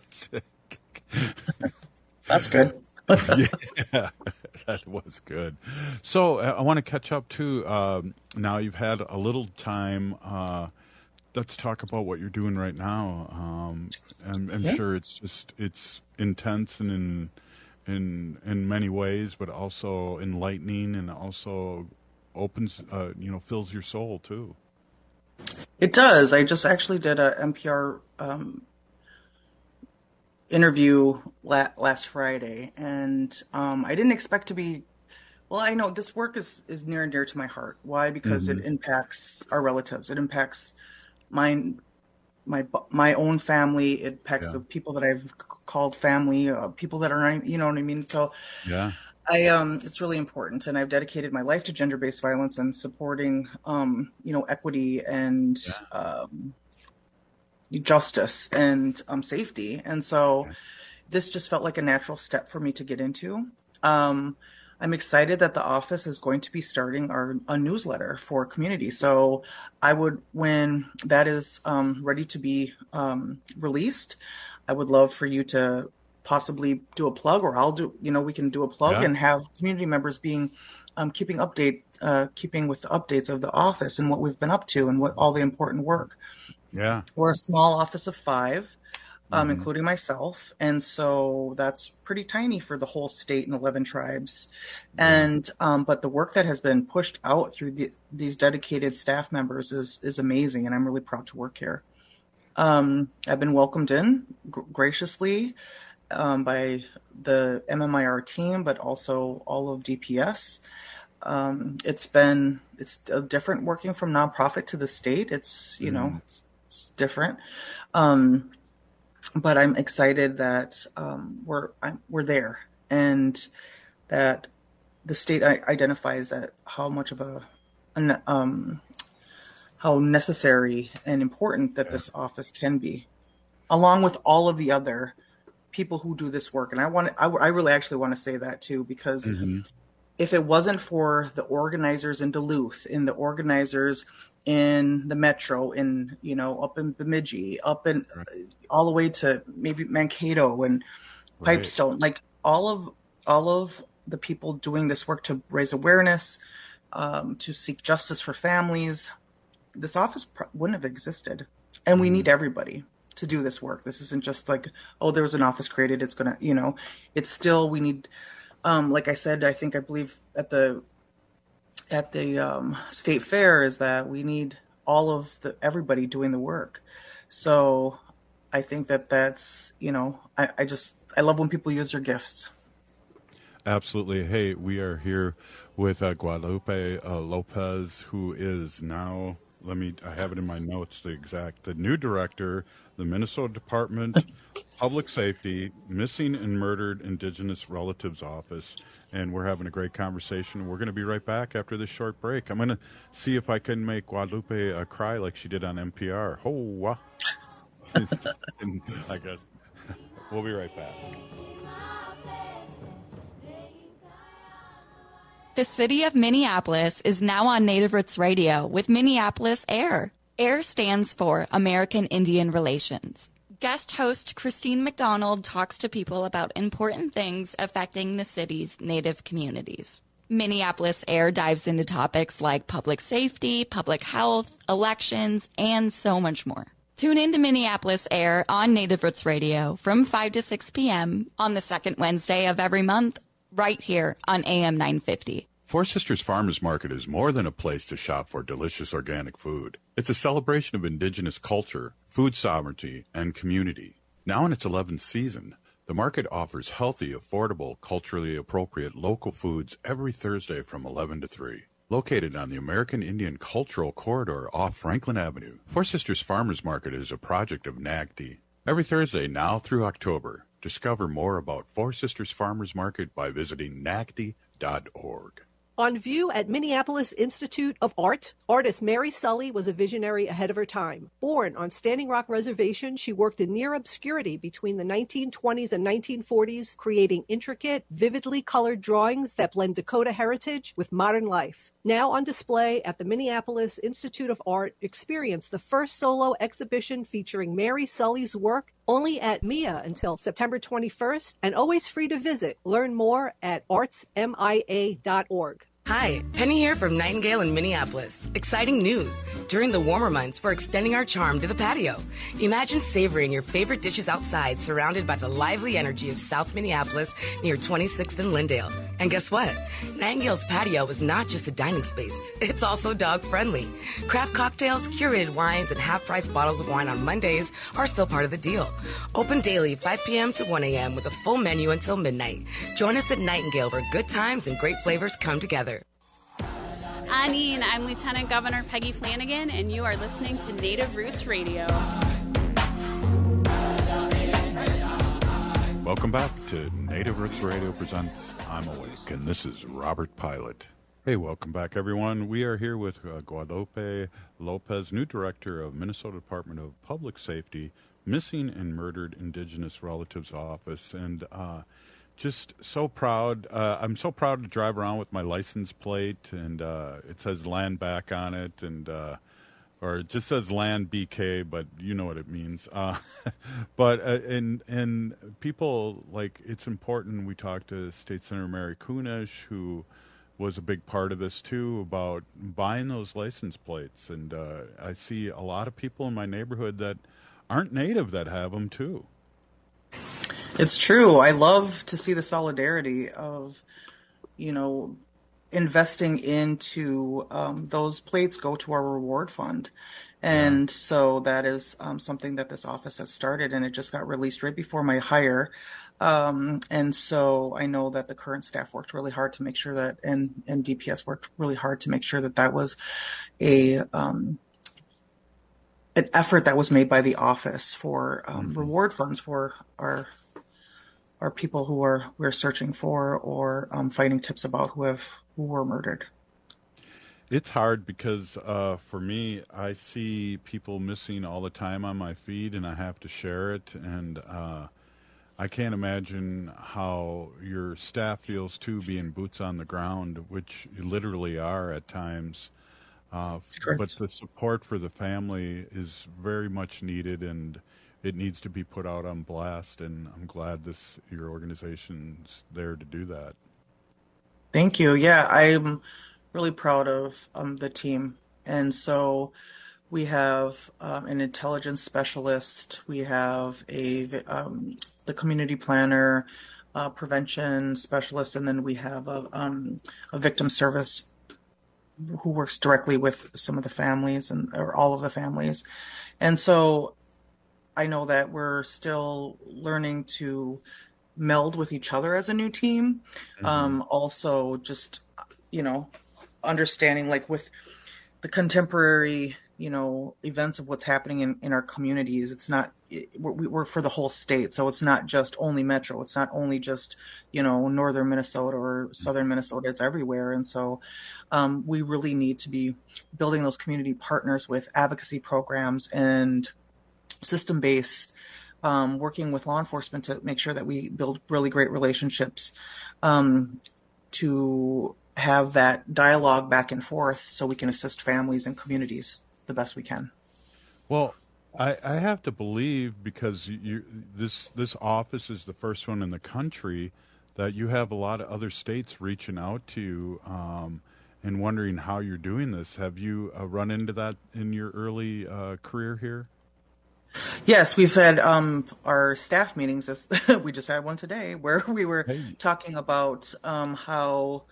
That's good. Yeah, that was good. So I want to catch up too. Now you've had a little time. Let's talk about what you're doing right now. I'm sure it's intense and in many ways, but also enlightening, and also opens, fills your soul too. It does. I just actually did a NPR interview last Friday, and I didn't expect to be. Well, I know this work is near and dear to my heart. Why? Because it impacts our relatives. It impacts my own family. It impacts the people that I've called family, people that are, you know what I mean? So yeah, it's really important. And I've dedicated my life to gender-based violence and supporting, equity and justice and safety. And so this just felt like a natural step for me to get into. I'm excited that the office is going to be starting a newsletter for community. So when that is ready to be released, I would love for you to possibly do a plug, or we can do a plug and have community members keeping with the updates of the office and what we've been up to and what all the important work. Yeah. We're a small office of 5. Including myself. And so that's pretty tiny for the whole state and 11 tribes. And, but the work that has been pushed out through these dedicated staff members is amazing. And I'm really proud to work here. I've been welcomed in graciously, by the MMIR team, but also all of DPS. It's different working from nonprofit to the state. It's, it's different. But I'm excited that we're there, and that the state identifies that how much of how necessary and important that this office can be, along with all of the other people who do this work. And I really actually want to say that too, because if it wasn't for the organizers in Duluth, and the organizers in the metro, up in Bemidji, up in all the way to maybe Mankato and Pipestone, like all of the people doing this work to raise awareness, to seek justice for families, this office wouldn't have existed. And we need everybody to do this work. This isn't just like, oh, there was an office created, it's gonna, it's still, we need, like I said, I believe at the state fair, is that we need all of everybody doing the work. So I think that's, I love when people use their gifts. Absolutely. Hey, we are here with Guadalupe Lopez, who is now, I have it in my notes, the new director, the Minnesota Department Public Safety, Missing and Murdered Indigenous Relatives Office. And we're having a great conversation. We're going to be right back after this short break. I'm going to see if I can make Guadalupe cry like she did on NPR. Oh, I guess. We'll be right back. The city of Minneapolis is now on Native Roots Radio with Minneapolis AIR. AIR stands for American Indian Relations. Guest host Christine McDonald talks to people about important things affecting the city's Native communities. Minneapolis AIR dives into topics like public safety, public health, elections, and so much more. Tune in to Minneapolis AIR on Native Roots Radio from 5 to 6 p.m. on the second Wednesday of every month, right here on AM 950. Four Sisters Farmers Market is more than a place to shop for delicious organic food. It's a celebration of indigenous culture, food sovereignty, and community. Now in its 11th season, the market offers healthy, affordable, culturally appropriate local foods every Thursday from 11 to 3. Located on the American Indian Cultural Corridor off Franklin Avenue, Four Sisters Farmers Market is a project of NAGD. Every Thursday now through October, discover more about Four Sisters Farmers Market by visiting nagd.org. On view at Minneapolis Institute of Art, artist Mary Sully was a visionary ahead of her time. Born on Standing Rock Reservation, she worked in near obscurity between the 1920s and 1940s, creating intricate, vividly colored drawings that blend Dakota heritage with modern life. Now on display at the Minneapolis Institute of Art, experience the first solo exhibition featuring Mary Sully's work, only at MIA until September 21st, and always free to visit. Learn more at artsmia.org. Hi, Penny here from Nightingale in Minneapolis. Exciting news. During the warmer months, we're extending our charm to the patio. Imagine savoring your favorite dishes outside, surrounded by the lively energy of South Minneapolis near 26th and Lyndale. And guess what? Nightingale's patio is not just a dining space. It's also dog-friendly. Craft cocktails, curated wines, and half-price bottles of wine on Mondays are still part of the deal. Open daily 5 p.m. to 1 a.m. with a full menu until midnight. Join us at Nightingale, where good times and great flavors come together. Anine, I'm Lieutenant Governor Peggy Flanagan, and you are listening to Native Roots Radio. Welcome back to Native Roots Radio presents I'm Awake, and this is Robert Pilot. Hey, welcome back, everyone. We are here with Guadalupe Lopez, new director of Minnesota Department of Public Safety, Missing and Murdered Indigenous Relatives Office, and just so proud. I'm so proud to drive around with my license plate, and it says Land Back on it, and or it just says Land BK, but you know what it means. And people, like, it's important. We talked to State Senator Mary Kunesh, who was a big part of this too, about buying those license plates. And I see a lot of people in my neighborhood that aren't native that have them too. It's true. I love to see the solidarity of, investing into those plates go to our reward fund. And so that is something that this office has started, and it just got released right before my hire. And so I know that the current staff worked really hard to make sure that, and DPS worked really hard to make sure that that was an effort that was made by the office for reward funds for our people who we're searching for or finding tips about who were murdered. It's hard because for me, I see people missing all the time on my feed, and I have to share it. And I can't imagine how your staff feels too, being boots on the ground, which you literally are at times. But the support for the family is very much needed, and it needs to be put out on blast. And I'm glad your organization's there to do that. Thank you. Yeah, I'm really proud of the team. And so we have an intelligence specialist. We have the community planner, prevention specialist, and then we have a victim service who works directly with some of the families or all of the families. And so I know that we're still learning to meld with each other as a new team. Also just, understanding, like, with the contemporary, events of what's happening in our communities. It's not, we're for the whole state. So it's not just only Metro. It's not only just, northern Minnesota or southern Minnesota. It's everywhere. And so we really need to be building those community partners with advocacy programs and system-based, working with law enforcement to make sure that we build really great relationships to have that dialogue back and forth so we can assist families and communities the best we can. Well, I have to believe, because this office is the first one in the country, that you have a lot of other states reaching out to you and wondering how you're doing this. Have you run into that in your early career here? Yes, we've had our staff meetings. We just had one today where we were talking about how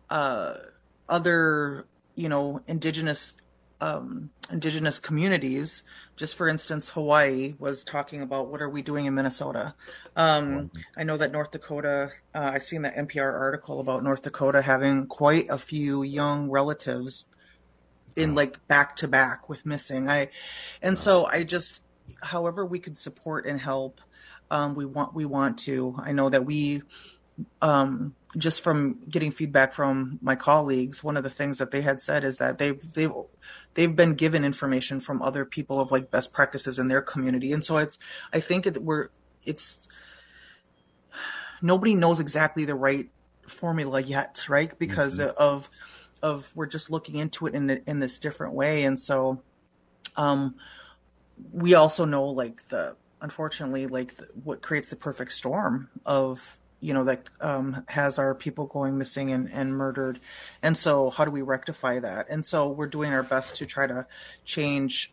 other, indigenous communities, just for instance, Hawaii was talking about what are we doing in Minnesota. I know that North Dakota, I've seen the NPR article about North Dakota having quite a few young relatives in back to back with missing. So I just, however we could support and help, we want to. I know that we, just from getting feedback from my colleagues, one of the things that they had said is that they've been given information from other people of best practices in their community. And so I think nobody knows exactly the right formula yet, right? Because of we're just looking into it in this different way. And so, we also know unfortunately, what creates the perfect storm of, that has our people going missing and murdered. And so how do we rectify that? And so we're doing our best to try to change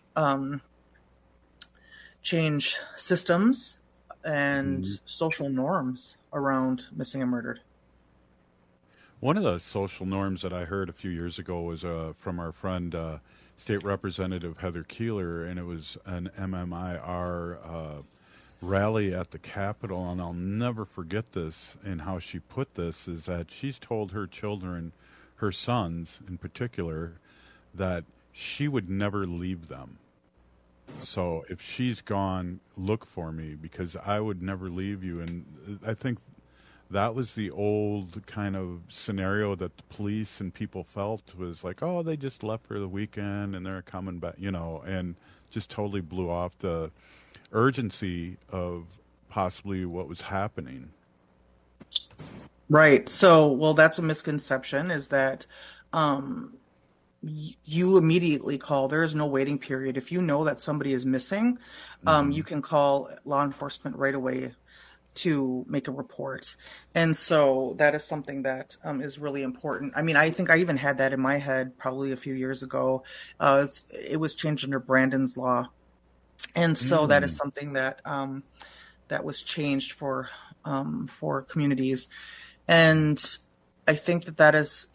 systems and social norms around missing and murdered. One of the social norms that I heard a few years ago was from our friend State Representative Heather Keeler, and it was an MMIR rally at the Capitol, and I'll never forget this, and how she put this is that she's told her children, her sons in particular, that she would never leave them. So if she's gone, look for me, because I would never leave you. And I think that was the old kind of scenario that the police and people felt was like, oh, they just left for the weekend and they're coming back, and just totally blew off the urgency of possibly what was happening. Right. So, well, that's a misconception, is that you immediately call. There is no waiting period. If you know that somebody is missing, you can call law enforcement right away to make a report. And so that is something that is really important. I mean, I think I even had that in my head probably a few years ago. It was changed under Brandon's law. And so that is something that that was changed for communities. And I think that is,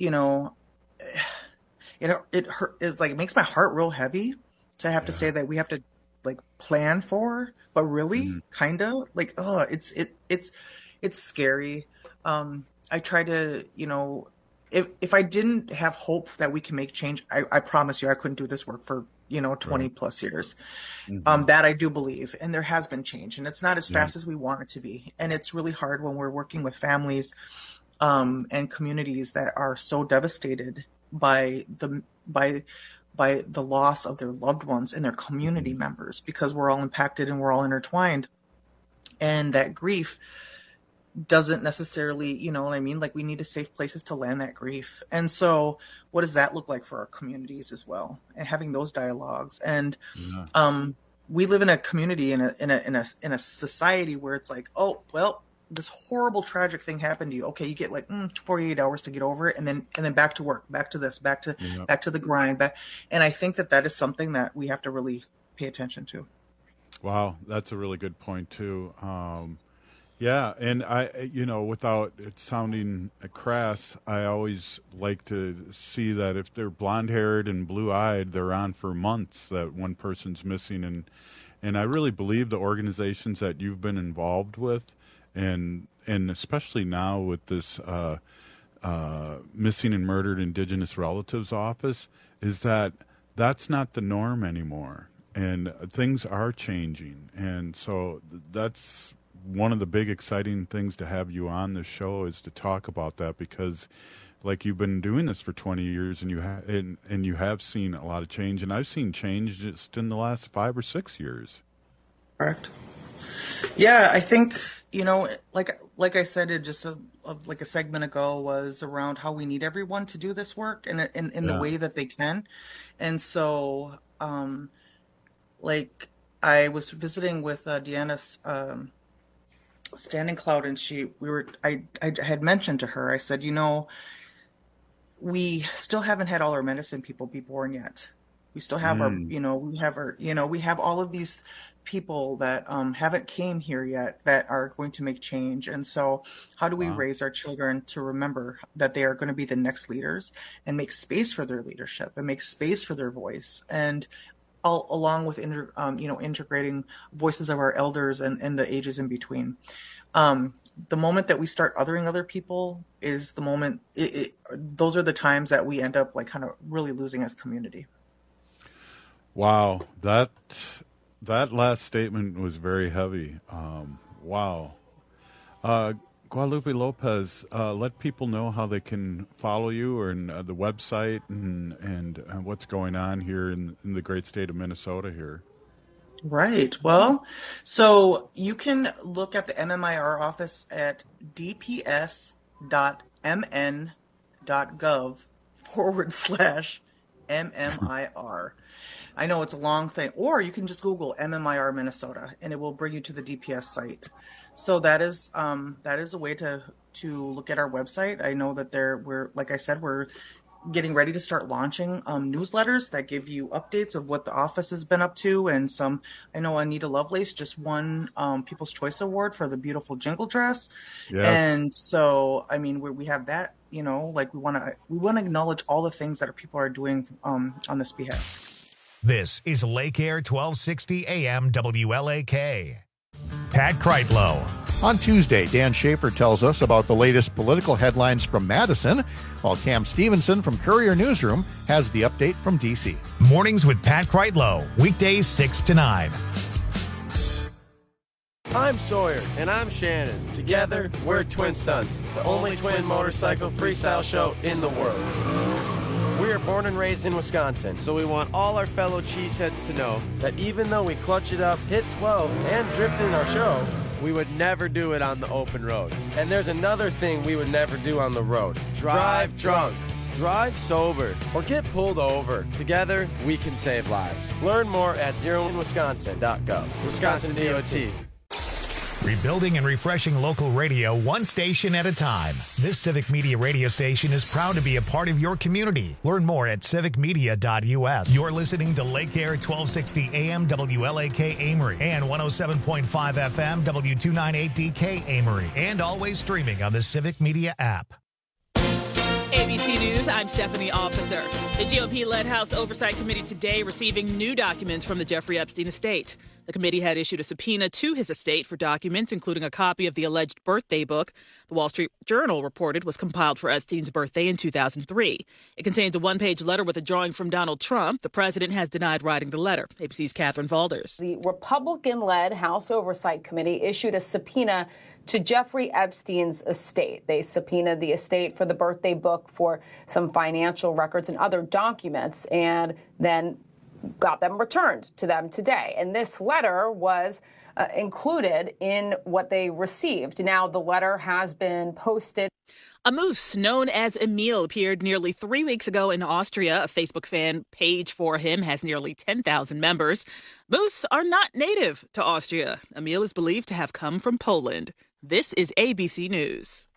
it makes my heart real heavy to have to say that we have to like plan for, but really kind of like, it's scary. I try to, if I didn't have hope that we can make change, I promise you I couldn't do this work for 20 plus years. That I do believe. And there has been change, and it's not as fast as we want it to be. And it's really hard when we're working with families and communities that are so devastated by the loss of their loved ones and their community members, because we're all impacted and we're all intertwined. And that grief doesn't necessarily, like we need safe places to land that grief. And so what does that look like for our communities as well? And having those dialogues. And we live in a community, in a society where it's like, oh, well, this horrible tragic thing happened to you. Okay, you get like 48 hours to get over it, and then back to work, back to this, back to the grind. And I think that is something that we have to really pay attention to. Wow, that's a really good point too. Yeah, and I, without it sounding crass, I always like to see that if they're blonde-haired and blue-eyed, they're on for months, that one person's missing. And I really believe the organizations that you've been involved with, and especially now with this Missing and Murdered Indigenous Relatives Office, is that that's not the norm anymore. And things are changing. And so that's one of the big exciting things to have you on the show, is to talk about that, because like you've been doing this for 20 years and you have seen a lot of change, and I've seen change just in the last 5 or 6 years. Correct. Yeah, I think, like I said, it just like a segment ago, was around how we need everyone to do this work in the way that they can. And so, I was visiting with Deanna's Standing Cloud, and I had mentioned to her, I said, we still haven't had all our medicine people be born yet. We still have we have all of these people that haven't came here yet that are going to make change. And so how do we raise our children to remember that they are going to be the next leaders, and make space for their leadership and make space for their voice, and along with integrating voices of our elders and the ages in between. The moment that we start othering other people is the moment. Those are the times that we end up like kind of really losing as community. Wow, that last statement was very heavy. Wow. Guadalupe Lopez, let people know how they can follow you, or in the website, and what's going on here in the great state of Minnesota here. Right. Well, so you can look at the MMIR office at dps.mn.gov/MMIR. I know it's a long thing, or you can just Google MMIR Minnesota, and it will bring you to the DPS site. So that is a way to look at our website. I know that we're getting ready to start launching newsletters that give you updates of what the office has been up to, and I know Anita Lovelace just won People's Choice Award for the beautiful jingle dress. Yes. And so, I mean, we have that, we want to acknowledge all the things that people are doing on this behalf. This is Lake Air 1260 AM WLAK. Pat Kreitlow. On Tuesday, Dan Schaefer tells us about the latest political headlines from Madison, while Cam Stevenson from Courier Newsroom has the update from D.C. Mornings with Pat Kreitlow, weekdays 6 to 9. I'm Sawyer. And I'm Shannon. Together, we're Twin Stunts, the only twin motorcycle freestyle show in the world. We are born and raised in Wisconsin, so we want all our fellow cheeseheads to know that even though we clutch it up, hit 12, and drift in our show, we would never do it on the open road. And there's another thing we would never do on the road. Drive drunk. Drive sober. Or get pulled over. Together, we can save lives. Learn more at zeroinwisconsin.gov. Wisconsin DOT. Rebuilding and refreshing local radio one station at a time. This Civic Media radio station is proud to be a part of your community. Learn more at civicmedia.us. You're listening to Lake Air 1260 AM WLAK Amory and 107.5 FM W298DK Amory, and always streaming on the Civic Media app. ABC News, I'm Stephanie Officer. The GOP-led House Oversight Committee today receiving new documents from the Jeffrey Epstein estate. The committee had issued a subpoena to his estate for documents, including a copy of the alleged birthday book the Wall Street Journal reported was compiled for Epstein's birthday in 2003. It contains a one-page letter with a drawing from Donald Trump. The president has denied writing the letter. ABC's Catherine Valders. The Republican-led House Oversight Committee issued a subpoena to Jeffrey Epstein's estate. They subpoenaed the estate for the birthday book, for some financial records and other documents, and then got them returned to them today. And this letter was included in what they received. Now, the letter has been posted. A moose known as Emil appeared nearly 3 weeks ago in Austria. A Facebook fan page for him has nearly 10,000 members. Moose are not native to Austria. Emil is believed to have come from Poland. This is ABC News.